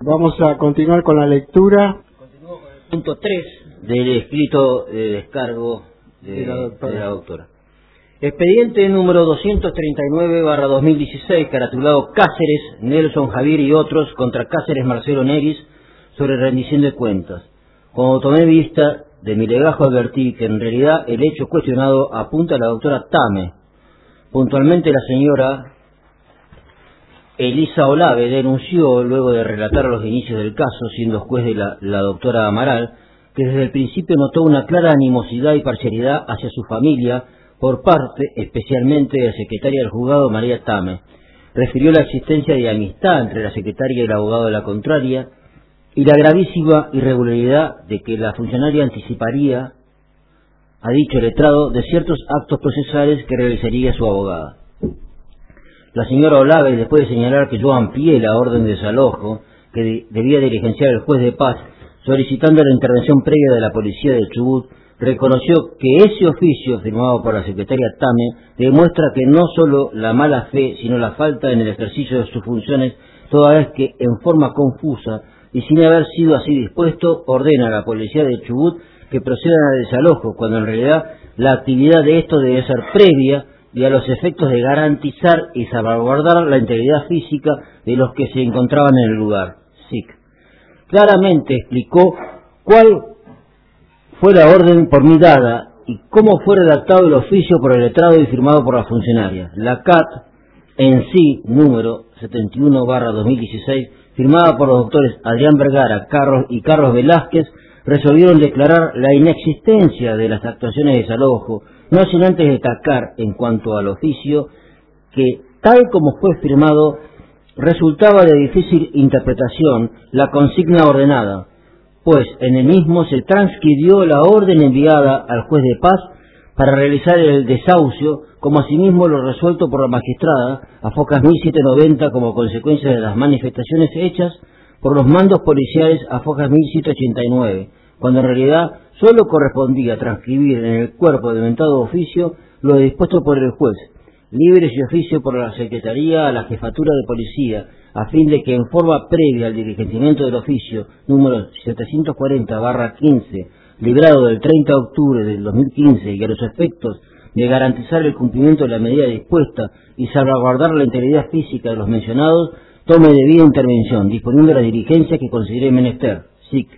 Vamos a continuar con la lectura. Continúo con el punto 3 del escrito de descargo de la doctora. Expediente número 239/2016, caratulado Cáceres, Nelson Javier y otros contra Cáceres Marcelo Neris sobre rendición de cuentas. Cuando tomé vista de mi legajo advertí que en realidad el hecho cuestionado apunta a la doctora Tame. Puntualmente la señora Elisa Olave denunció, luego de relatar los inicios del caso, siendo juez de la doctora Amaral, que desde el principio notó una clara animosidad y parcialidad hacia su familia por parte, especialmente, de la secretaria del juzgado María Tame. Refirió la existencia de amistad entre la secretaria y el abogado de la contraria y la gravísima irregularidad de que la funcionaria anticiparía a dicho letrado de ciertos actos procesales que realizaría su abogada. La señora Olave, después de señalar que yo amplié la orden de desalojo que debía diligenciar el juez de paz, solicitando la intervención previa de la policía de Chubut, reconoció que ese oficio firmado por la secretaria Tame demuestra que no solo la mala fe, sino la falta en el ejercicio de sus funciones, toda vez que en forma confusa y sin haber sido así dispuesto, ordena a la policía de Chubut que procedan al desalojo, cuando en realidad la actividad de esto debe ser previa y a los efectos de garantizar y salvaguardar la integridad física de los que se encontraban en el lugar. SIC. Claramente explicó cuál fue la orden por mí dada y cómo fue redactado el oficio por el letrado y firmado por la funcionaria. La CAT en sí, número 71/2016, firmada por los doctores Adrián Vergara y Carlos Velázquez, resolvieron declarar la inexistencia de las actuaciones de desalojo, no sin antes destacar, en cuanto al oficio, que tal como fue firmado, resultaba de difícil interpretación la consigna ordenada, pues en el mismo se transcribió la orden enviada al juez de paz para realizar el desahucio, como asimismo lo resuelto por la magistrada a Focas 1790 como consecuencia de las manifestaciones hechas por los mandos policiales a Focas 1789, cuando en realidad solo correspondía transcribir en el cuerpo del mentado oficio lo dispuesto por el juez, libre y oficio por la Secretaría a la Jefatura de Policía, a fin de que en forma previa al diligenciamiento del oficio número 740/15, librado del 30 de octubre del 2015 y a los efectos de garantizar el cumplimiento de la medida dispuesta y salvaguardar la integridad física de los mencionados, tome debida intervención, disponiendo la diligencia que considere menester. SIC.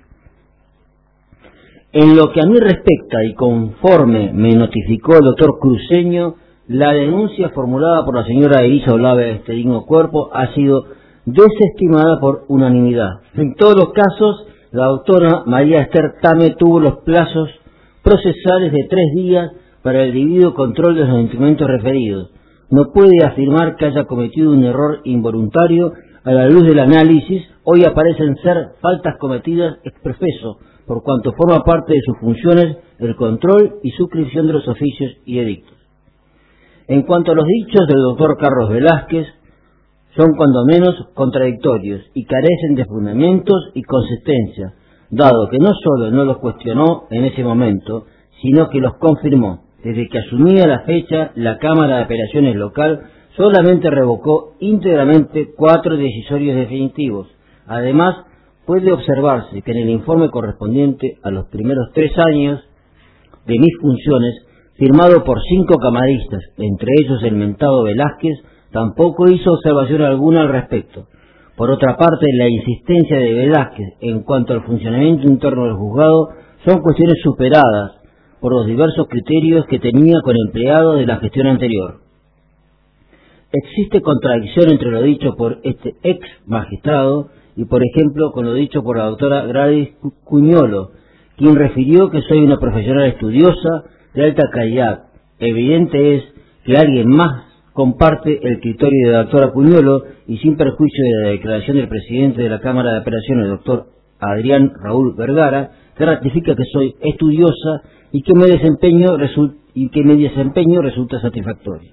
En lo que a mí respecta y conforme me notificó el doctor Cruceño, la denuncia formulada por la señora Elisa Olave de este digno cuerpo ha sido desestimada por unanimidad. En todos los casos, la doctora María Esther Tame tuvo los plazos procesales de 3 días para el debido control de los instrumentos referidos. No puede afirmar que haya cometido un error involuntario. A la luz del análisis, hoy aparecen ser faltas cometidas ex profeso, por cuanto forma parte de sus funciones el control y suscripción de los oficios y edictos. En cuanto a los dichos del doctor Carlos Velázquez, son cuando menos contradictorios y carecen de fundamentos y consistencia, dado que no solo no los cuestionó en ese momento, sino que los confirmó. Desde que asumía la fecha, la Cámara de Apelaciones local solamente revocó íntegramente 4 decisorios definitivos. Además, puede observarse que en el informe correspondiente a los primeros 3 años de mis funciones, firmado por 5 camaristas, entre ellos el mentado Velázquez, tampoco hizo observación alguna al respecto. Por otra parte, la insistencia de Velázquez en cuanto al funcionamiento interno del juzgado son cuestiones superadas por los diversos criterios que tenía con empleados de la gestión anterior. Existe contradicción entre lo dicho por este ex magistrado y, por ejemplo, con lo dicho por la doctora Gladys Cuñolo, quien refirió que soy una profesional estudiosa de alta calidad. Evidente es que alguien más comparte el criterio de la doctora Cuñolo y sin perjuicio de la declaración del presidente de la Cámara de Apelaciones, el doctor Adrián Raúl Vergara, que ratifica que soy estudiosa y que mi desempeño resulta satisfactorio.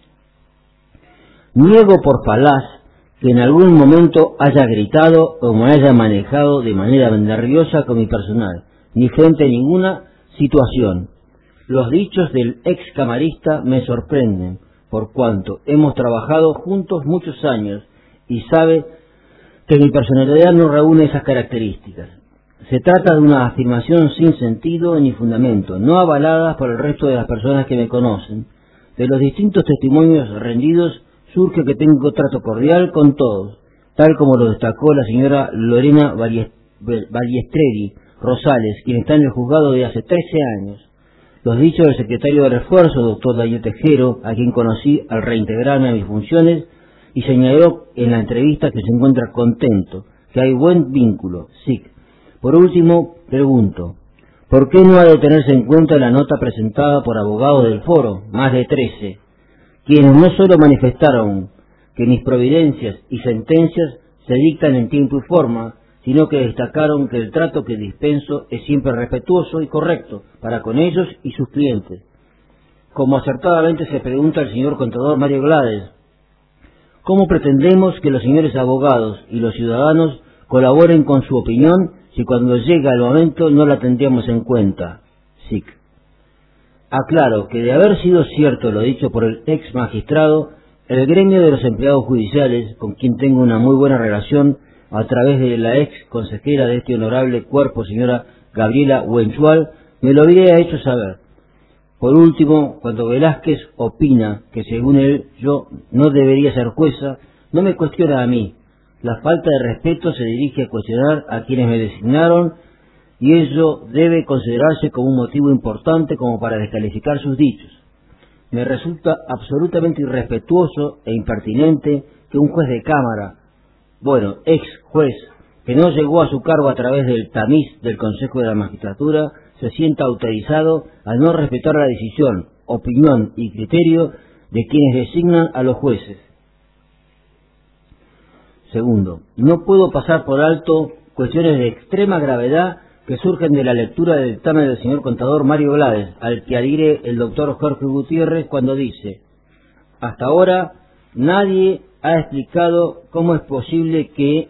Niego por falaz que en algún momento haya gritado o me haya manejado de manera nerviosa con mi personal, ni frente a ninguna situación. Los dichos del ex camarista me sorprenden, por cuanto hemos trabajado juntos muchos años y sabe que mi personalidad no reúne esas características. Se trata de una afirmación sin sentido ni fundamento, no avalada por el resto de las personas que me conocen. De los distintos testimonios rendidos surge que tengo trato cordial con todos, tal como lo destacó la señora Lorena Balliestreri Rosales, quien está en el juzgado de hace 13 años. Los dichos del secretario de Refuerzo, doctor Daniel Tejero, a quien conocí al reintegrarme a mis funciones, y señaló en la entrevista que se encuentra contento, que hay buen vínculo, SIC. Por último, pregunto, ¿por qué no ha de tenerse en cuenta la nota presentada por abogados del foro, más de 13, quienes no solo manifestaron que mis providencias y sentencias se dictan en tiempo y forma, sino que destacaron que el trato que dispenso es siempre respetuoso y correcto para con ellos y sus clientes? Como acertadamente se pregunta el señor contador Mario Glades, ¿cómo pretendemos que los señores abogados y los ciudadanos colaboren con su opinión si cuando llega el momento no la tendríamos en cuenta? SIC. Aclaro que de haber sido cierto lo dicho por el ex magistrado, el gremio de los empleados judiciales, con quien tengo una muy buena relación a través de la ex consejera de este honorable cuerpo, señora Gabriela Huenchual, me lo habría hecho saber. Por último, cuando Velázquez opina que según él yo no debería ser jueza, no me cuestiona a mí. La falta de respeto se dirige a cuestionar a quienes me designaron y ello debe considerarse como un motivo importante como para descalificar sus dichos. Me resulta absolutamente irrespetuoso e impertinente que un juez de cámara, ex juez, que no llegó a su cargo a través del tamiz del Consejo de la Magistratura, se sienta autorizado a no respetar la decisión, opinión y criterio de quienes designan a los jueces. Segundo, no puedo pasar por alto cuestiones de extrema gravedad que surgen de la lectura del dictamen del señor contador Mario Glades, al que adhiere el doctor Jorge Gutiérrez cuando dice: hasta ahora nadie ha explicado cómo es posible que,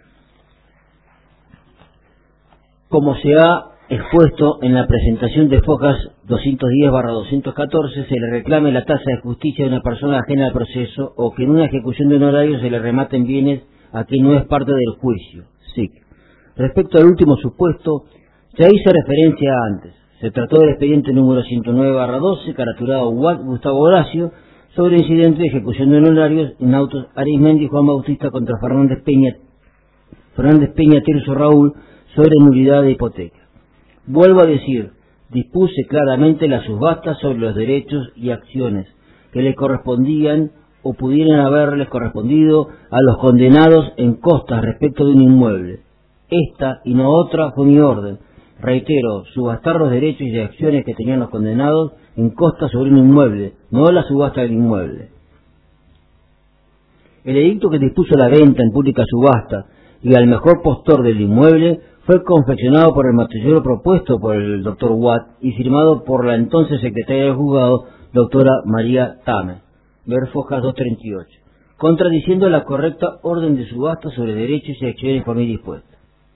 como se ha expuesto en la presentación de Fojas 210/214, se le reclame la tasa de justicia de una persona ajena al proceso o que en una ejecución de honorario se le rematen bienes a quien no es parte del juicio. SIC. Respecto al último supuesto, ya hice referencia antes. Se trató del expediente número 109/12, caraturado Gustavo Horacio, sobre incidente de ejecución de honorarios en autos Arismendi y Juan Bautista contra Fernández Peña Tirso Raúl, sobre nulidad de hipoteca. Vuelvo a decir, dispuse claramente la subasta sobre los derechos y acciones que le correspondían o pudieran haberles correspondido a los condenados en costas respecto de un inmueble. Esta y no otra fue mi orden. Reitero, subastar los derechos y acciones que tenían los condenados en costas sobre un inmueble, no la subasta del inmueble. El edicto que dispuso la venta en pública subasta y al mejor postor del inmueble fue confeccionado por el matillero propuesto por el doctor Watt y firmado por la entonces secretaria del juzgado, doctora María Tame, ver Fojas 238, contradiciendo la correcta orden de subasta sobre derechos y acciones por mí dispuesta.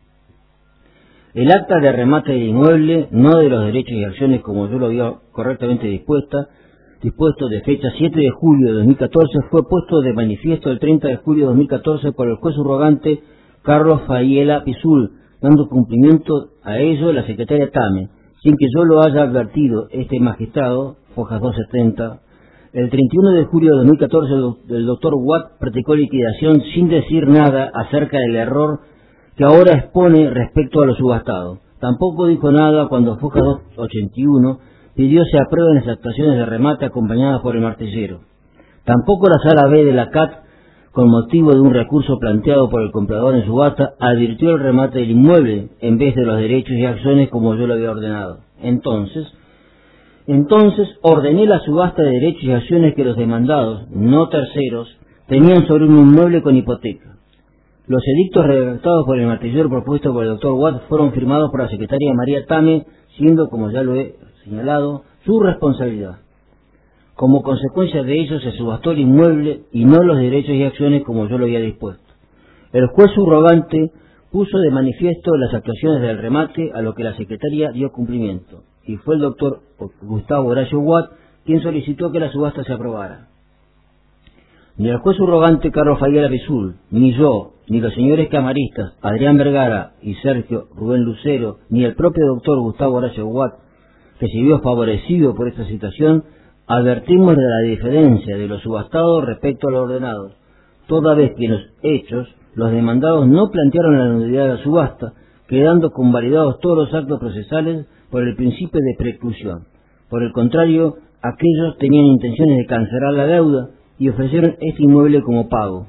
El acta de remate del inmueble, no de los derechos y acciones como yo lo había correctamente dispuesto de fecha 7 de julio de 2014, fue puesto de manifiesto el 30 de julio de 2014 por el juez subrogante Carlos Fayela Pizul, dando cumplimiento a ello la secretaria Tame, sin que yo lo haya advertido este magistrado, Fojas 270. El 31 de julio de 2014 el doctor Watt practicó liquidación sin decir nada acerca del error que ahora expone respecto a lo subastado. Tampoco dijo nada cuando Fojas 281 pidió se aprueben las actuaciones de remate acompañadas por el martillero. Tampoco la sala B de la CAT, con motivo de un recurso planteado por el comprador en subasta, advirtió el remate del inmueble en vez de los derechos y acciones como yo lo había ordenado. Entonces ordené la subasta de derechos y acciones que los demandados, no terceros, tenían sobre un inmueble con hipoteca. Los edictos redactados por el martillero propuesto por el doctor Watt fueron firmados por la secretaria María Tame, siendo, como ya lo he señalado, su responsabilidad. Como consecuencia de ello se subastó el inmueble y no los derechos y acciones como yo lo había dispuesto. El juez subrogante puso de manifiesto las actuaciones del remate, a lo que la secretaria dio cumplimiento, y fue el doctor Gustavo Horacio Watt quien solicitó que la subasta se aprobara. Ni el juez subrogante Carlos Fayela Pizul, ni yo, ni los señores camaristas Adrián Vergara y Sergio Rubén Lucero, ni el propio doctor Gustavo Horacio Watt, que se vio favorecido por esta situación, advertimos de la diferencia de lo subastado respecto a lo ordenado, toda vez que en los hechos los demandados no plantearon la nulidad de la subasta, quedando convalidados todos los actos procesales por el principio de preclusión. Por el contrario, aquellos tenían intenciones de cancelar la deuda y ofrecieron este inmueble como pago.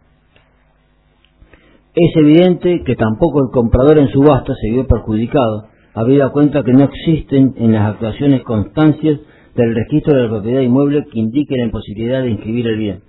Es evidente que tampoco el comprador en subasta se vio perjudicado, habida cuenta que no existen en las actuaciones constancias del registro de la propiedad inmueble que indiquen la imposibilidad de inscribir el bien.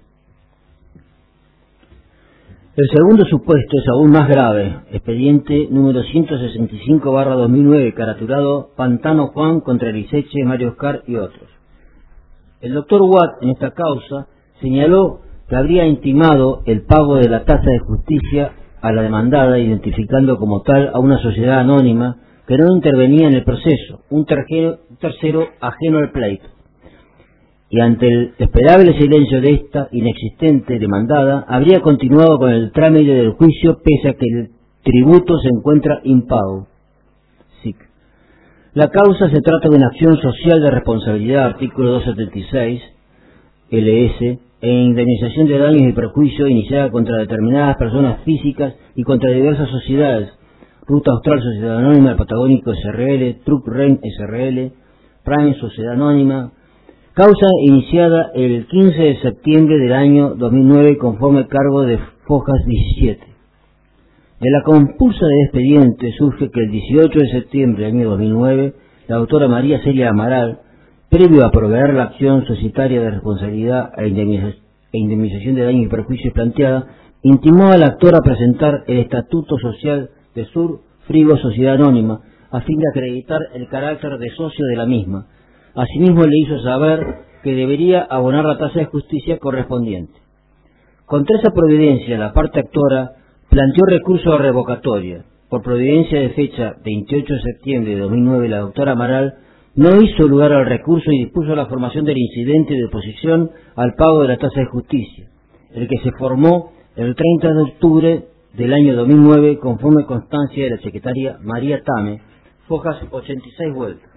El segundo supuesto es aún más grave, expediente número 165/2009, caraturado Pantano Juan contra Eliseche, Mario Oscar y otros. El doctor Watt en esta causa señaló que habría intimado el pago de la tasa de justicia a la demandada, identificando como tal a una sociedad anónima que no intervenía en el proceso, un tercero ajeno al pleito. Y ante el esperable silencio de esta inexistente demandada, habría continuado con el trámite del juicio pese a que el tributo se encuentra impago. SIC. La causa se trata de una acción social de responsabilidad, artículo 276, LS, e indemnización de daños y perjuicios iniciada contra determinadas personas físicas y contra diversas sociedades, Ruta Austral Sociedad Anónima, el Patagónico SRL, Truck Rent SRL, Prime Sociedad Anónima, causa iniciada el 15 de septiembre del año 2009 conforme cargo de Fojas 17. De la compulsa de expediente surge que el 18 de septiembre del año 2009, la doctora María Celia Amaral, previo a proveer la acción societaria de responsabilidad e indemnización de daños y perjuicios planteada, intimó al actor a presentar el estatuto social de Sur Frigo Sociedad Anónima, a fin de acreditar el carácter de socio de la misma. Asimismo le hizo saber que debería abonar la tasa de justicia correspondiente. Contra esa providencia, la parte actora planteó recurso de revocatoria. Por providencia de fecha 28 de septiembre de 2009, la doctora Amaral no hizo lugar al recurso y dispuso la formación del incidente de oposición al pago de la tasa de justicia, el que se formó el 30 de octubre del año 2009 conforme constancia de la secretaria María Tame, Fojas 86 vueltas.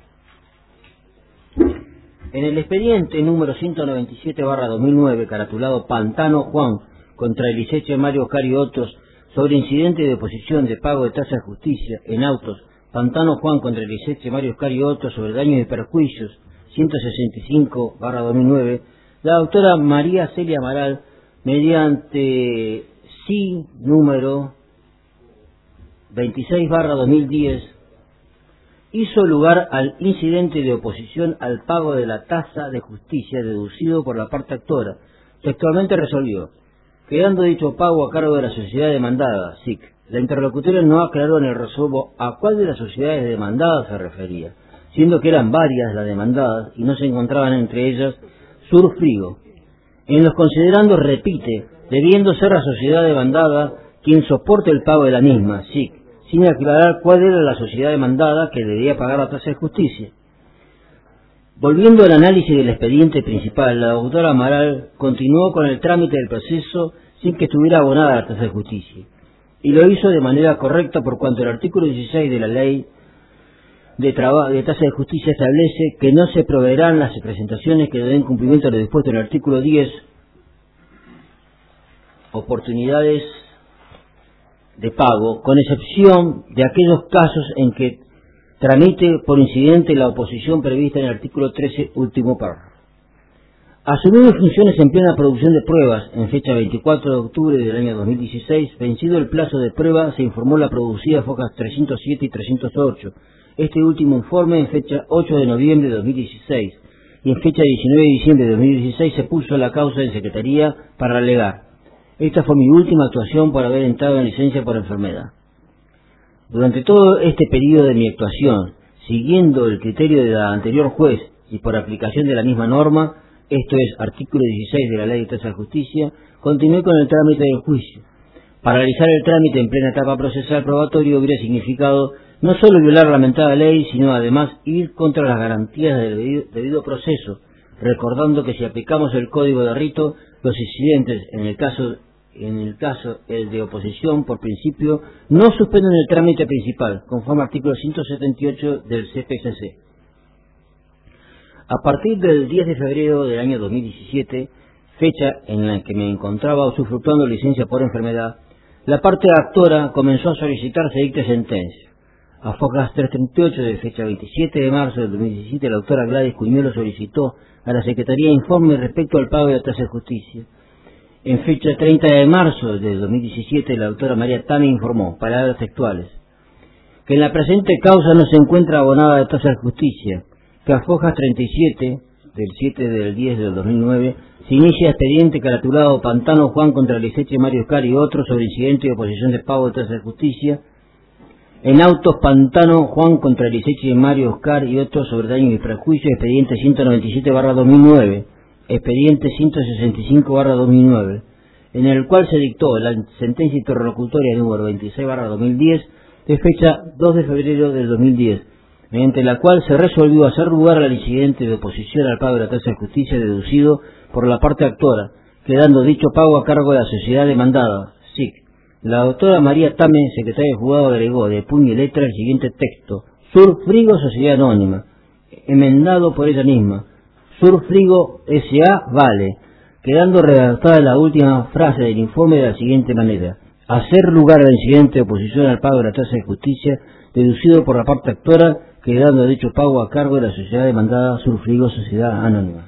En el expediente número 197/2009, caratulado Pantano Juan contra Eliseche, Mario Oscar y otros, sobre incidente de oposición de pago de tasa de justicia en autos, Pantano Juan contra Eliseche, Mario Oscar y otros, sobre daños y perjuicios, 165/2009, la doctora María Celia Amaral, mediante sí número 26/2010, hizo lugar al incidente de oposición al pago de la tasa de justicia deducido por la parte actora. Textualmente resolvió, quedando dicho pago a cargo de la sociedad demandada, SIC. La interlocutora no aclaró en el resolvo a cuál de las sociedades demandadas se refería, siendo que eran varias las demandadas y no se encontraban entre ellas Sur Frigo. En los considerandos repite, debiendo ser la sociedad demandada quien soporte el pago de la misma, SIC, sin aclarar cuál era la sociedad demandada que debía pagar la tasa de justicia. Volviendo al análisis del expediente principal, la doctora Amaral continuó con el trámite del proceso sin que estuviera abonada la tasa de justicia, y lo hizo de manera correcta por cuanto el artículo 16 de la Ley de tasa de justicia establece que no se proveerán las presentaciones que den cumplimiento a lo dispuesto en el artículo 10, oportunidades de pago, con excepción de aquellos casos en que tramite por incidente la oposición prevista en el artículo 13, último párrafo. Asumiendo funciones en plena producción de pruebas, en fecha 24 de octubre del año 2016, vencido el plazo de prueba, se informó la producida Focas 307 y 308. Este último informe en fecha 8 de noviembre de 2016 y en fecha 19 de diciembre de 2016 se puso la causa en Secretaría para alegar. Esta fue mi última actuación por haber entrado en licencia por enfermedad. Durante todo este periodo de mi actuación, siguiendo el criterio de la anterior juez y por aplicación de la misma norma, esto es, artículo 16 de la Ley de Tasa de Justicia, continué con el trámite del juicio. Paralizar el trámite en plena etapa procesal probatoria hubiera significado no solo violar la mentada ley, sino además ir contra las garantías del debido proceso, recordando que si aplicamos el código de rito, los incidentes, en el caso en el caso el de oposición, por principio, no suspenden el trámite principal, conforme al artículo 178 del CPCC. A partir del 10 de febrero del año 2017, fecha en la que me encontraba usufructuando licencia por enfermedad, la parte actora comenzó a solicitar se dicte sentencia. A Fojas 338 de fecha 27 de marzo del 2017, la doctora Gladys Cuñuelo solicitó a la Secretaría informe respecto al pago de la tasa de justicia. En fecha 30 de marzo del 2017, la doctora María Tame informó, palabras textuales, que en la presente causa no se encuentra abonada la tasa de justicia, que a Fojas 37 del 7 del 10 del 2009 se inicia expediente caratulado Pantano Juan contra Liceche Mario Oscar y otros sobre incidente de oposición de pago de tasa de justicia. En autos Pantano Juan contra Liceche Mario Oscar y otros sobre daño y prejuicio, expediente 197/2009, expediente 165/2009, en el cual se dictó la sentencia interlocutoria número 26/2010 de fecha 2 de febrero del 2010, mediante la cual se resolvió hacer lugar al incidente de oposición al pago de la tasa de justicia deducido por la parte actora, quedando dicho pago a cargo de la sociedad demandada, SIC. La doctora María Tame, secretaria de juzgado, agregó de puño y letra el siguiente texto: Surfrigo Sociedad Anónima, enmendado por ella misma, Surfrigo S.A. vale, quedando redactada la última frase del informe de la siguiente manera: hacer lugar al incidente de oposición al pago de la tasa de justicia deducido por la parte actora, quedando dicho pago a cargo de la sociedad demandada Surfrigo Sociedad Anónima.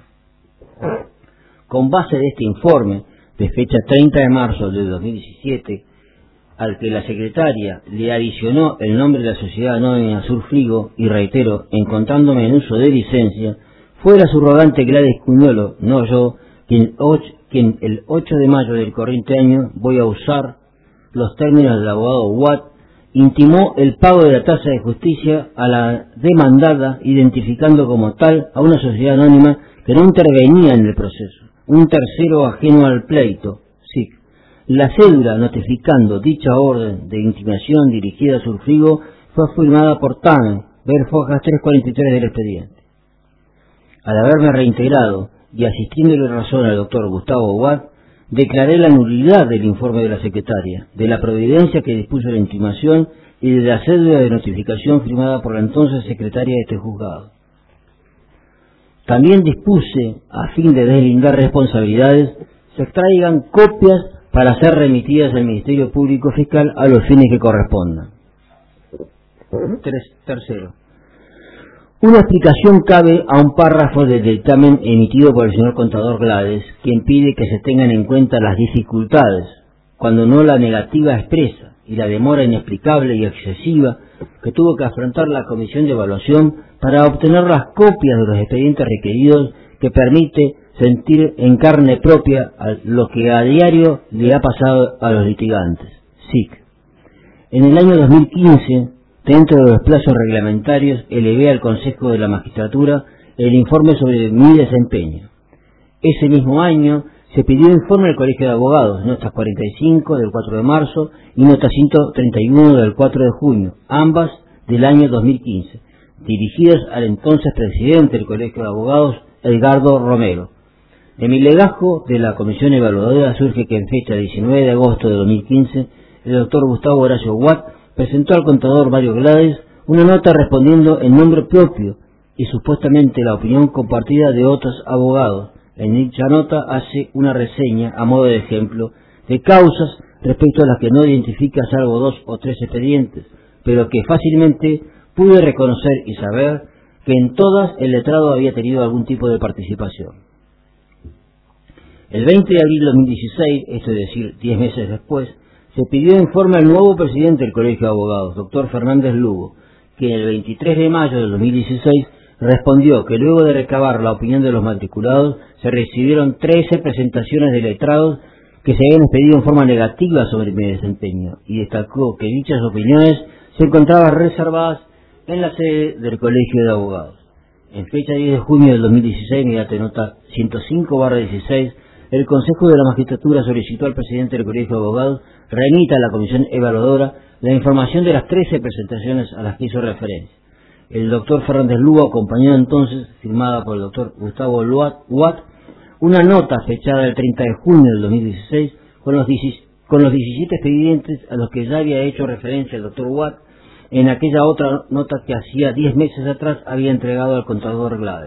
Con base de este informe, de fecha 30 de marzo de 2017, al que la secretaria le adicionó el nombre de la sociedad anónima Surfrigo, y reitero, encontrándome en uso de licencia, fue la subrogante Gladys Cuñuelo, no yo, quien el 8 de mayo del corriente año, voy a usar los términos del abogado Watt, intimó el pago de la tasa de justicia a la demandada, identificando como tal a una sociedad anónima que no intervenía en el proceso, un tercero ajeno al pleito, SIC. La cédula notificando dicha orden de intimación dirigida a Surfrigo fue firmada por Tame, ver Fojas 343 del expediente. Al haberme reintegrado y asistiéndole razón al doctor Gustavo Watt, declaré la nulidad del informe de la secretaria, de la providencia que dispuso la intimación y de la cédula de notificación firmada por la entonces secretaria de este juzgado. También dispuse, a fin de deslindar responsabilidades, se extraigan copias para ser remitidas al Ministerio Público Fiscal a los fines que correspondan. Tercero. Una explicación cabe a un párrafo del dictamen emitido por el señor contador Gladys, quien pide que se tengan en cuenta las dificultades, cuando no la negativa expresa, y la demora inexplicable y excesiva que tuvo que afrontar la Comisión de Evaluación para obtener las copias de los expedientes requeridos, que permite sentir en carne propia lo que a diario le ha pasado a los litigantes. SIC. En el año 2015, dentro de los plazos reglamentarios, elevé al Consejo de la Magistratura el informe sobre mi desempeño. Ese mismo año se pidió informe al Colegio de Abogados, notas 45 del 4 de marzo y nota 131 del 4 de junio, ambas del año 2015, dirigidas al entonces presidente del Colegio de Abogados, Edgardo Romero. De mi legajo de la Comisión Evaluadora surge que en fecha 19 de agosto de 2015, el doctor Gustavo Horacio Watt presentó al contador Mario Gladys una nota respondiendo en nombre propio y supuestamente la opinión compartida de otros abogados. En dicha nota hace una reseña, a modo de ejemplo, de causas respecto a las que no identifica salvo 2 o 3 expedientes, pero que fácilmente pude reconocer y saber que en todas el letrado había tenido algún tipo de participación. El 20 de abril de 2016, esto es decir, 10 meses después, se pidió informe al nuevo presidente del Colegio de Abogados, doctor Fernández Lugo, que el 23 de mayo de 2016 respondió que luego de recabar la opinión de los matriculados, se recibieron 13 presentaciones de letrados que se habían expedido en forma negativa sobre mi desempeño, y destacó que dichas opiniones se encontraban reservadas en la sede del Colegio de Abogados. En fecha 10 de junio del 2016, mediante nota 105/16, el Consejo de la Magistratura solicitó al presidente del Colegio de Abogados remita a la Comisión Evaluadora la información de las 13 presentaciones a las que hizo referencia. El doctor Fernández Lugo acompañó entonces, firmada por el doctor Gustavo Watt, una nota fechada el 30 de junio del 2016, con los 17 expedientes a los que ya había hecho referencia el doctor Watt en aquella otra nota que hacía 10 meses atrás había entregado al contador Glader.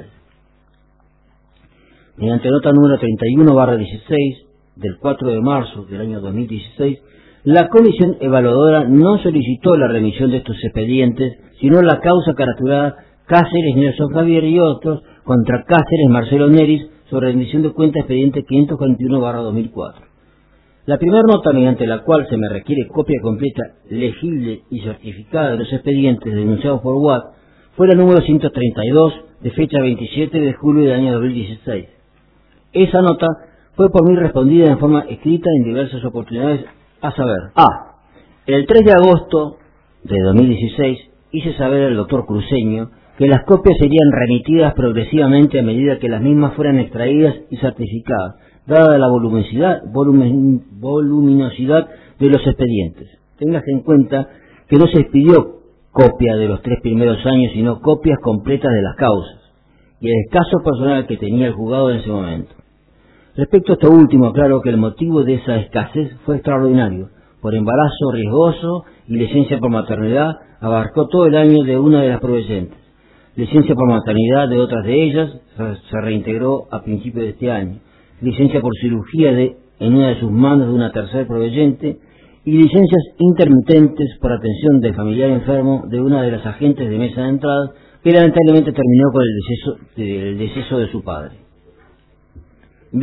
Mediante nota número 31/16 del 4 de marzo del año 2016, la comisión evaluadora no solicitó la remisión de estos expedientes, sino la causa caraturada Cáceres Nelson Javier y otros contra Cáceres Marcelo Neris sobre rendición de cuenta expediente 541/2004. La primera nota mediante la cual se me requiere copia completa, legible y certificada de los expedientes denunciados por Watt fue la número 132 de fecha 27 de julio del año 2016. Esa nota fue por mí respondida en forma escrita en diversas oportunidades, a saber: A. El 3 de agosto de 2016 hice saber al doctor Cruceño que las copias serían remitidas progresivamente a medida que las mismas fueran extraídas y certificadas, dada la voluminosidad de los expedientes. Tengas en cuenta que no se expidió copia de los 3 primeros años, sino copias completas de las causas y el escaso personal que tenía el juzgado en ese momento. Respecto a esto último, aclaro que el motivo de esa escasez fue extraordinario. Por embarazo riesgoso y licencia por maternidad, abarcó todo el año de una de las proveyentes. Licencia por maternidad de otras de ellas se reintegró a principios de este año. Licencia por cirugía en una de sus manos de una tercera proveyente y licencias intermitentes por atención del familiar enfermo de una de las agentes de mesa de entrada, que lamentablemente terminó con el deceso de su padre. B.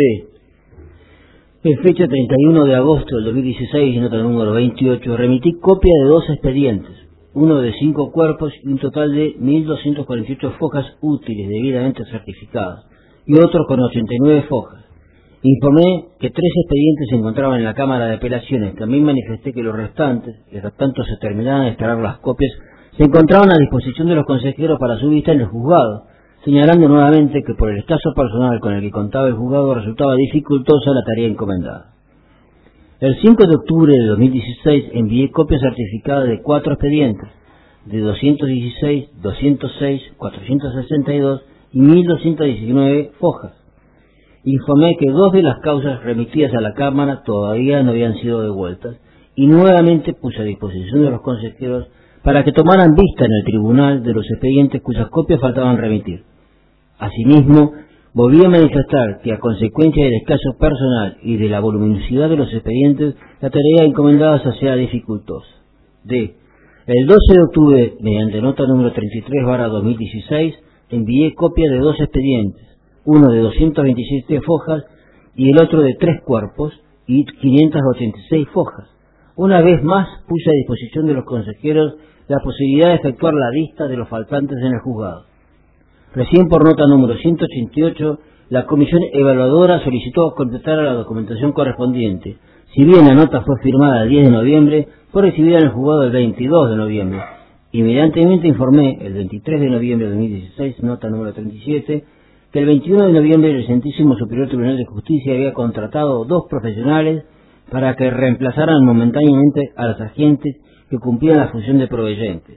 En fecha 31 de agosto del 2016, nota número 28, remití copia de 2 expedientes, uno de 5 cuerpos y un total de 1.248 fojas útiles debidamente certificadas, y otro con 89 fojas. Informé que 3 expedientes se encontraban en la Cámara de Apelaciones. También manifesté que los restantes, y hasta tanto se terminaran de extraer las copias, se encontraban a disposición de los consejeros para su vista en el juzgado, señalando nuevamente que por el escaso personal con el que contaba el juzgado resultaba dificultosa la tarea encomendada. El 5 de octubre de 2016 envié copias certificadas de 4 expedientes, de 216, 206, 462 y 1.219 fojas. Informé que 2 de las causas remitidas a la Cámara todavía no habían sido devueltas y nuevamente puse a disposición de los consejeros para que tomaran vista en el tribunal de los expedientes cuyas copias faltaban remitir. Asimismo, volví a manifestar que a consecuencia del escaso personal y de la voluminosidad de los expedientes, la tarea encomendada se hacía dificultosa. D. El 12 de octubre, mediante nota número 33/2016, envié copia de 2 expedientes, uno de 227 fojas y el otro de 3 cuerpos y 586 fojas. Una vez más puse a disposición de los consejeros la posibilidad de efectuar la vista de los faltantes en el juzgado. Recién por nota número 188, la comisión evaluadora solicitó completar la documentación correspondiente. Si bien la nota fue firmada el 10 de noviembre, fue recibida en el juzgado el 22 de noviembre. Inmediatamente informé, el 23 de noviembre de 2016, nota número 37, que el 21 de noviembre el Santísimo Superior Tribunal de Justicia había contratado 2 profesionales para que reemplazaran momentáneamente a los agentes que cumplían la función de proveyentes.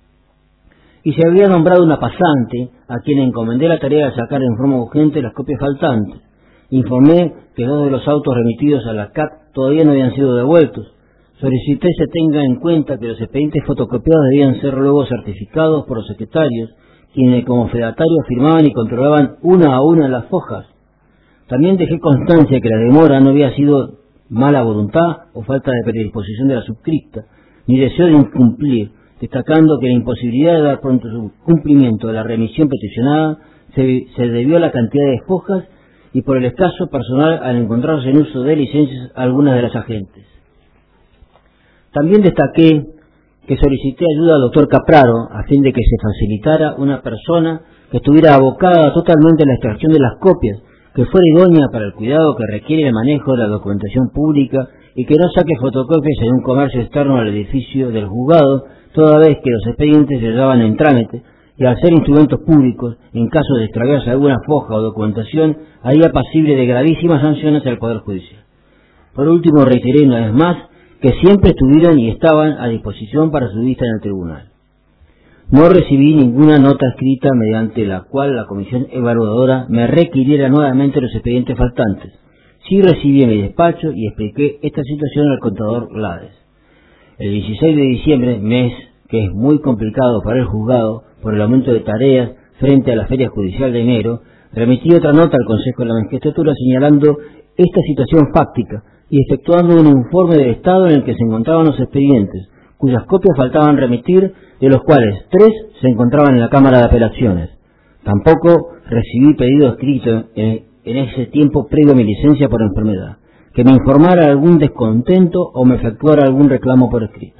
Y se había nombrado una pasante a quien encomendé la tarea de sacar en forma urgente las copias faltantes. Informé que 2 de los autos remitidos a la CAT todavía no habían sido devueltos. Solicité se tenga en cuenta que los expedientes fotocopiados debían ser luego certificados por los secretarios, quienes como fedatarios firmaban y controlaban una a una las fojas. También dejé constancia que la demora no había sido mala voluntad o falta de predisposición de la suscripta, ni deseo de incumplir, destacando que la imposibilidad de dar pronto su cumplimiento de la remisión peticionada se debió a la cantidad de fojas y por el escaso personal al encontrarse en uso de licencias algunas de las agentes. También destaqué que solicité ayuda al doctor Capraro a fin de que se facilitara una persona que estuviera abocada totalmente a la extracción de las copias, que fuera idónea para el cuidado que requiere el manejo de la documentación pública y que no saque fotocopias en un comercio externo al edificio del juzgado, toda vez que los expedientes se hallaban en trámite, y al ser instrumentos públicos, en caso de extraviarse alguna foja o documentación, haría pasible de gravísimas sanciones al Poder Judicial. Por último, reiteré una vez más que siempre estuvieron y estaban a disposición para su vista en el tribunal. No recibí ninguna nota escrita mediante la cual la comisión evaluadora me requiriera nuevamente los expedientes faltantes. Sí recibí en mi despacho y expliqué esta situación al contador Glades. El 16 de diciembre, mes que es muy complicado para el juzgado por el aumento de tareas frente a la feria judicial de enero, remití otra nota al Consejo de la Magistratura señalando esta situación fáctica y efectuando un informe del estado en el que se encontraban los expedientes, cuyas copias faltaban remitir, de los cuales 3 se encontraban en la Cámara de Apelaciones. Tampoco recibí pedido escrito en ese tiempo previo a mi licencia por enfermedad, que me informara algún descontento o me efectuara algún reclamo por escrito.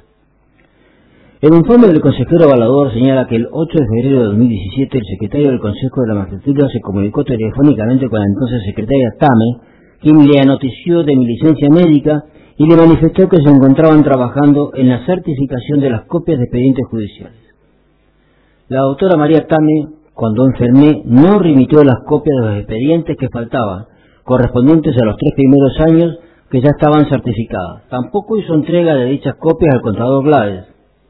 El informe del consejero evaluador señala que el 8 de febrero de 2017 el secretario del Consejo de la Magistratura se comunicó telefónicamente con la entonces secretaria Tame, quien le anotició de mi licencia médica y le manifestó que se encontraban trabajando en la certificación de las copias de expedientes judiciales. La doctora María Tame, cuando enfermé, no remitió las copias de los expedientes que faltaban, correspondientes a los 3 primeros años que ya estaban certificadas. Tampoco hizo entrega de dichas copias al contador Glades,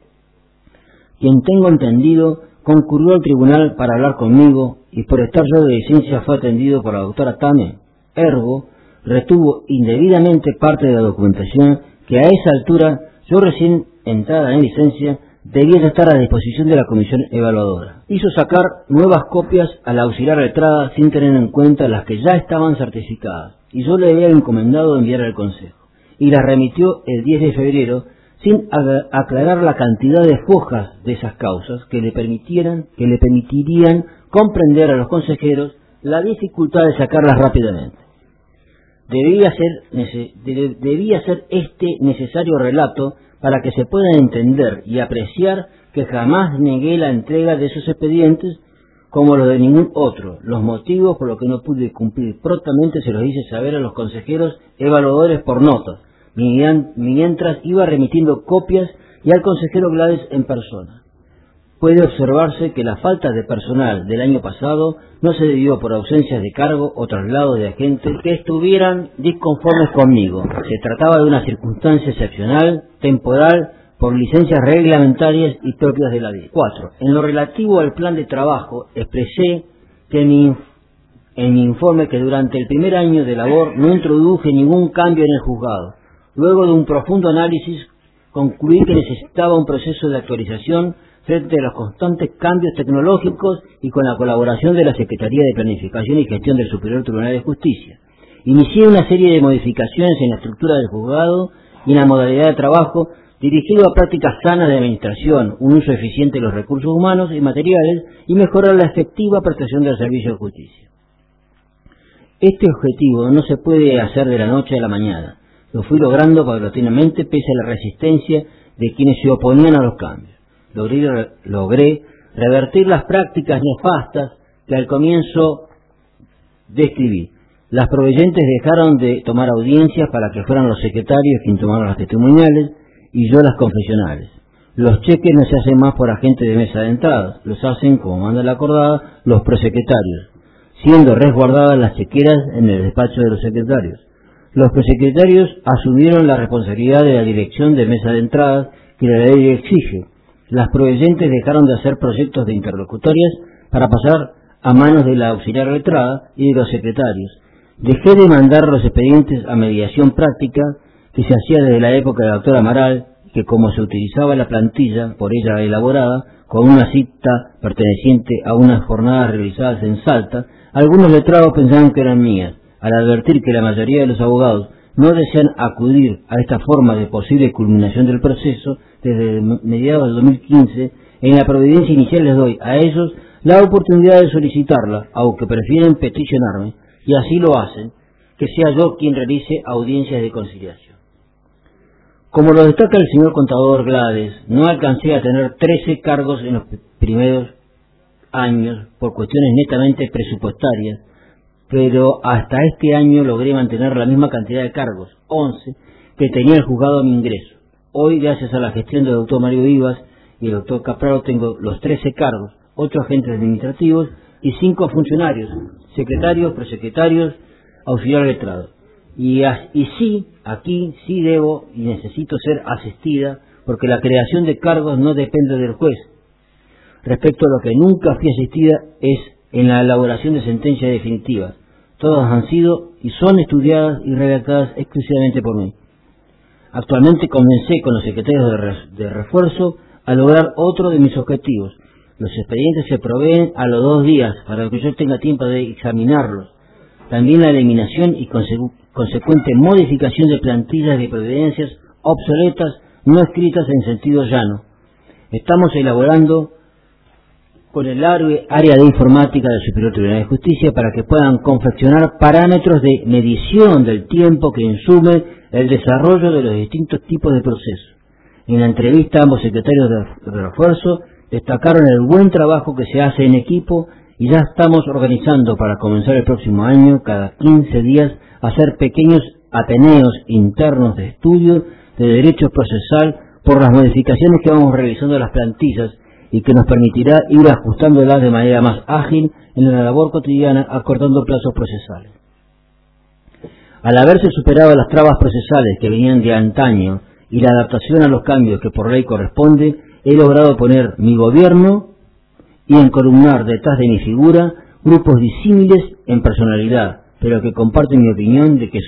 quien tengo entendido concurrió al tribunal para hablar conmigo y por estar yo de licencia fue atendido por la doctora Tame. Ergo, retuvo indebidamente parte de la documentación que a esa altura, yo recién entrada en licencia, debía estar a disposición de la comisión evaluadora. Hizo sacar nuevas copias a la auxiliar letrada sin tener en cuenta las que ya estaban certificadas, y yo le había encomendado enviar al Consejo, y las remitió el 10 de febrero sin aclarar la cantidad de fojas de esas causas que le permitirían comprender a los consejeros la dificultad de sacarlas rápidamente. Debía ser este necesario relato para que se pueda entender y apreciar que jamás negué la entrega de esos expedientes como los de ningún otro. Los motivos por los que no pude cumplir prontamente se los hice saber a los consejeros evaluadores por notas, mientras iba remitiendo copias y al consejero Glades en persona. Puede observarse que la falta de personal del año pasado no se debió por ausencias de cargo o traslados de agentes que estuvieran disconformes conmigo. Se trataba de una circunstancia excepcional, temporal, por licencias reglamentarias y propias de la ley. 4. En lo relativo al plan de trabajo, expresé que en mi informe que durante el primer año de labor no introduje ningún cambio en el juzgado. Luego de un profundo análisis, concluí que necesitaba un proceso de actualización frente a los constantes cambios tecnológicos y con la colaboración de la Secretaría de Planificación y Gestión del Superior Tribunal de Justicia. Inicié una serie de modificaciones en la estructura del juzgado y en la modalidad de trabajo, dirigido a prácticas sanas de administración, un uso eficiente de los recursos humanos y materiales y mejorar la efectiva prestación del servicio de justicia. Este objetivo no se puede hacer de la noche a la mañana. Lo fui logrando paulatinamente pese a la resistencia de quienes se oponían a los cambios. Logré revertir las prácticas nefastas que al comienzo describí. Las proveyentes dejaron de tomar audiencias para que fueran los secretarios quienes tomaran las testimoniales y yo las confesionales. Los cheques no se hacen más por agentes de mesa de entradas, los hacen, como manda la acordada, los prosecretarios, siendo resguardadas las chequeras en el despacho de los secretarios. Los prosecretarios asumieron la responsabilidad de la dirección de mesa de entradas que la ley exige. Las proveyentes dejaron de hacer proyectos de interlocutorias para pasar a manos de la auxiliar letrada y de los secretarios. Dejé de mandar los expedientes a mediación práctica que se hacía desde la época de la doctora Amaral, que como se utilizaba la plantilla por ella elaborada, con una cita perteneciente a unas jornadas realizadas en Salta, algunos letrados pensaban que eran mías. Al advertir que la mayoría de los abogados no desean acudir a esta forma de posible culminación del proceso, desde mediados del 2015, en la providencia inicial les doy a ellos la oportunidad de solicitarla, aunque prefieren peticionarme, y así lo hacen, que sea yo quien realice audiencias de conciliación. Como lo destaca el señor contador Glades, no alcancé a tener 13 cargos en los primeros años por cuestiones netamente presupuestarias, pero hasta este año logré mantener la misma cantidad de cargos, 11, que tenía el juzgado a mi ingreso. Hoy, gracias a la gestión del doctor Mario Vivas y el doctor Capraro, tengo los 13 cargos, 8 agentes administrativos y 5 funcionarios, secretarios, prosecretarios, auxiliar letrado. Y sí, aquí sí debo y necesito ser asistida, porque la creación de cargos no depende del juez. Respecto a lo que nunca fui asistida es en la elaboración de sentencias definitivas, Todas han sido y son estudiadas y redactadas exclusivamente por mí. Actualmente comencé con los secretarios de refuerzo a lograr otro de mis objetivos. Los expedientes se proveen a los 2 días para que yo tenga tiempo de examinarlos. También la eliminación y consecuente modificación de plantillas de providencias obsoletas no escritas en sentido llano. Estamos elaborando con el área de informática del Superior Tribunal de Justicia para que puedan confeccionar parámetros de medición del tiempo que insume el desarrollo de los distintos tipos de procesos. En la entrevista, ambos secretarios de refuerzo destacaron el buen trabajo que se hace en equipo y ya estamos organizando para comenzar el próximo año, cada 15 días, hacer pequeños ateneos internos de estudio de derecho procesal por las modificaciones que vamos realizando a las plantillas y que nos permitirá ir ajustándolas de manera más ágil en la labor cotidiana, acortando plazos procesales. Al haberse superado las trabas procesales que venían de antaño y la adaptación a los cambios que por ley corresponde, he logrado poner mi gobierno y encolumnar detrás de mi figura grupos disímiles en personalidad, pero que comparten mi opinión de que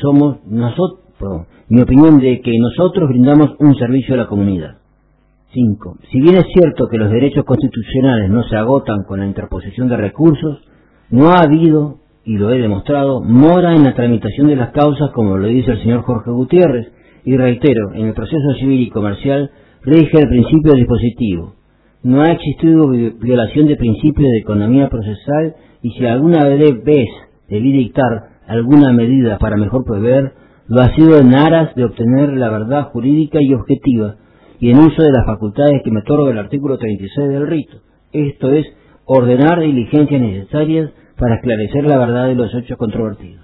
nosotros brindamos un servicio a la comunidad. 5. Si bien es cierto que los derechos constitucionales no se agotan con la interposición de recursos, no ha habido, y lo he demostrado, mora en la tramitación de las causas, como lo dice el señor Jorge Gutiérrez, y reitero, en el proceso civil y comercial rige el principio dispositivo. No ha existido violación de principios de economía procesal y si alguna vez debí dictar alguna medida para mejor proveer, lo ha sido en aras de obtener la verdad jurídica y objetiva y en uso de las facultades que me otorga el artículo 36 del rito, esto es, ordenar diligencias necesarias para esclarecer la verdad de los hechos controvertidos.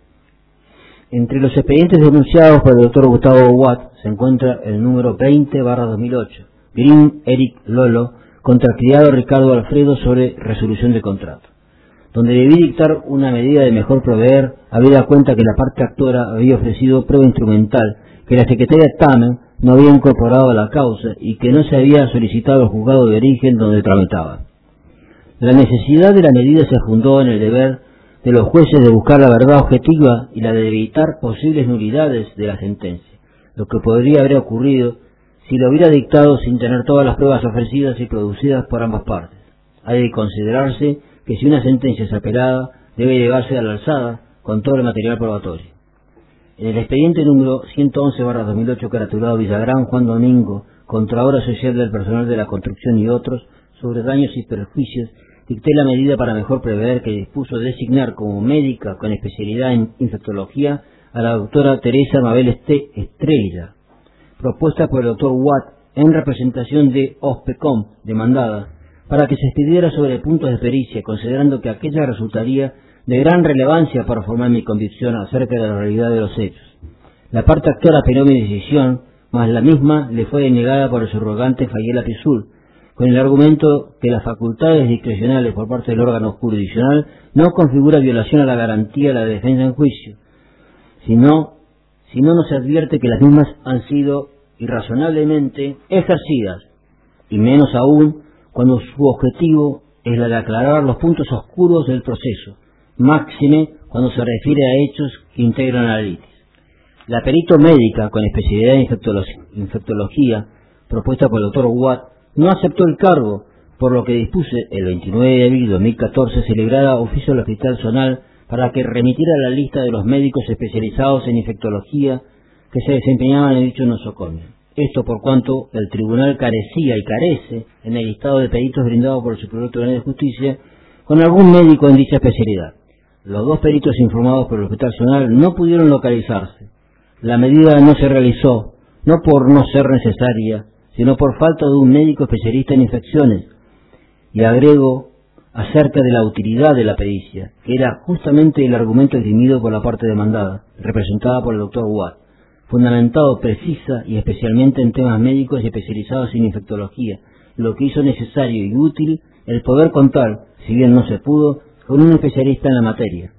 Entre los expedientes denunciados por el doctor Gustavo Watt se encuentra el número 20/2008, Green Eric Lolo, contra el criado Ricardo Alfredo sobre resolución de contrato, donde debí dictar una medida de mejor proveer, habida cuenta que la parte actora había ofrecido prueba instrumental, que la secretaria Tamen no había incorporado a la causa y que no se había solicitado al juzgado de origen donde tramitaba. La necesidad de la medida se fundó en el deber de los jueces de buscar la verdad objetiva y la de evitar posibles nulidades de la sentencia, lo que podría haber ocurrido si lo hubiera dictado sin tener todas las pruebas ofrecidas y producidas por ambas partes. Hay de considerarse que si una sentencia es apelada, debe llevarse a la alzada con todo el material probatorio. En el expediente número 111/2008, caratulado Villagrán Juan Domingo, contra obra social del personal de la construcción y otros, sobre daños y perjuicios, dicté la medida para mejor prever que dispuso designar como médica con especialidad en infectología a la doctora Teresa Mabel Estrella, propuesta por el doctor Watt en representación de OSPECOM, demandada, para que se expidiera sobre puntos de pericia, considerando que aquella resultaría de gran relevancia para formar mi convicción acerca de la realidad de los hechos. La parte actora apeló mi decisión, mas la misma le fue denegada por el subrogante Fayela Pizul, con el argumento que las facultades discrecionales por parte del órgano jurisdiccional no configura violación a la garantía de la defensa en juicio, si no se advierte que las mismas han sido irrazonablemente ejercidas, y menos aún cuando su objetivo es la de aclarar los puntos oscuros del proceso, máxime cuando se refiere a hechos que integran la litis. La perito médica con especialidad en infectología, propuesta por el doctor Watt, no aceptó el cargo, por lo que dispuse el 29 de abril de 2014 celebrara oficio al Hospital Zonal para que remitiera la lista de los médicos especializados en infectología que se desempeñaban en dicho nosocomio. Esto por cuanto el tribunal carecía y carece en el listado de peritos brindado por el Superior Tribunal de Justicia con algún médico en dicha especialidad. Los 2 peritos informados por el Hospital Zonal no pudieron localizarse. La medida no se realizó, no por no ser necesaria, sino por falta de un médico especialista en infecciones. Y agrego acerca de la utilidad de la pericia, que era justamente el argumento esgrimido por la parte demandada, representada por el doctor Watt, fundamentado precisa y especialmente en temas médicos y especializados en infectología, lo que hizo necesario y útil el poder contar, si bien no se pudo, con un especialista en la materia.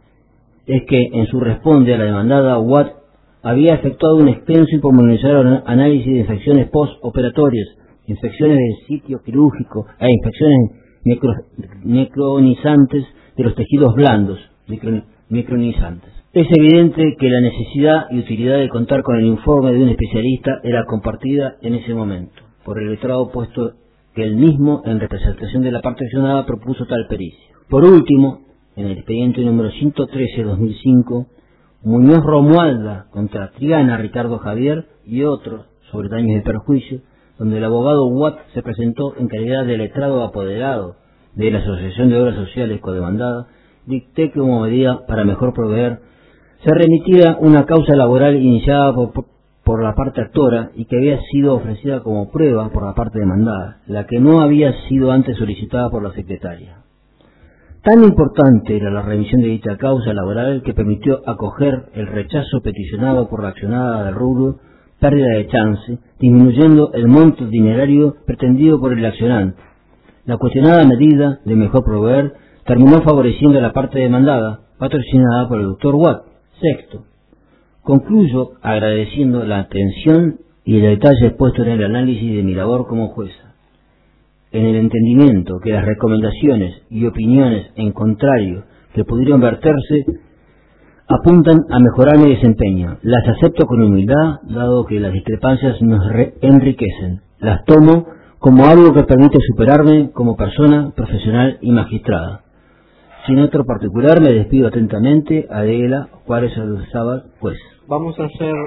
Es que, en su responde a la demandada, Watt había efectuado un extenso y pormenorizado análisis de infecciones postoperatorias, infecciones del sitio quirúrgico e infecciones necronizantes de los tejidos blandos, micronizantes. Es evidente que la necesidad y utilidad de contar con el informe de un especialista era compartida en ese momento por el letrado, puesto que él mismo, en representación de la parte accionada, propuso tal pericia. Por último, en el expediente número 113-2005, Muñoz Romualda contra Triana Ricardo Javier y otros sobre daños y perjuicios, donde el abogado Watt se presentó en calidad de letrado apoderado de la Asociación de Obras Sociales codemandada, dicté que como medida para mejor proveer se remitiera una causa laboral iniciada por la parte actora y que había sido ofrecida como prueba por la parte demandada, la que no había sido antes solicitada por la secretaria. Tan importante era la remisión de dicha causa laboral que permitió acoger el rechazo peticionado por la accionada del rubro pérdida de chance, disminuyendo el monto dinerario pretendido por el accionante. La cuestionada medida de mejor proveer terminó favoreciendo a la parte demandada, patrocinada por el Dr. Watt. Sexto, concluyo agradeciendo la atención y el detalle expuesto en el análisis de mi labor como jueza, en el entendimiento que las recomendaciones y opiniones en contrario que pudieron verterse apuntan a mejorar mi desempeño. Las acepto con humildad, dado que las discrepancias nos enriquecen. Las tomo como algo que permite superarme como persona, profesional y magistrada. Sin otro particular, me despido atentamente. Adela Juárez Alzábal, juez. Vamos a hacer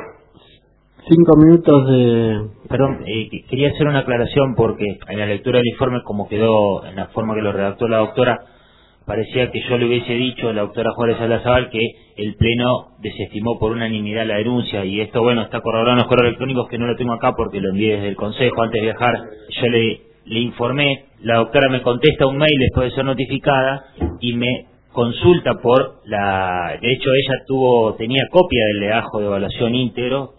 5 minutos de... Perdón, quería hacer una aclaración porque en la lectura del informe, como quedó en la forma que lo redactó la doctora, parecía que yo le hubiese dicho a la doctora Juárez Alzábal que el Pleno desestimó por unanimidad la denuncia, y esto, bueno, está corroborado en los correos electrónicos, que no lo tengo acá porque lo envié desde el Consejo antes de viajar. Yo le informé, la doctora me contesta un mail después de ser notificada y me consulta por la... De hecho, ella tenía copia del legajo de evaluación íntegro,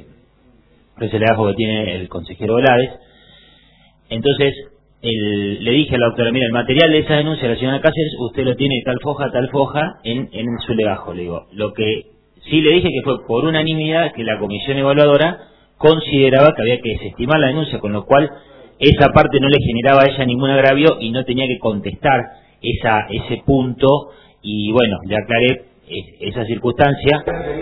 ese legajo que tiene el consejero Blades. Entonces, le dije a la doctora, mira, el material de esa denuncia de la señora Cáceres, usted lo tiene tal foja, en su legajo. Le digo, lo que sí le dije que fue por unanimidad que la comisión evaluadora consideraba que había que desestimar la denuncia, con lo cual esa parte no le generaba a ella ningún agravio y no tenía que contestar ese punto, y bueno, le aclaré esa circunstancia.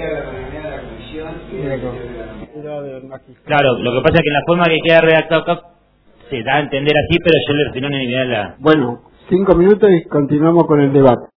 Claro, lo que pasa es que en la forma que queda redactado acá se da a entender así, pero yo le refiero a unanimidad la... Bueno, 5 minutos y continuamos con el debate.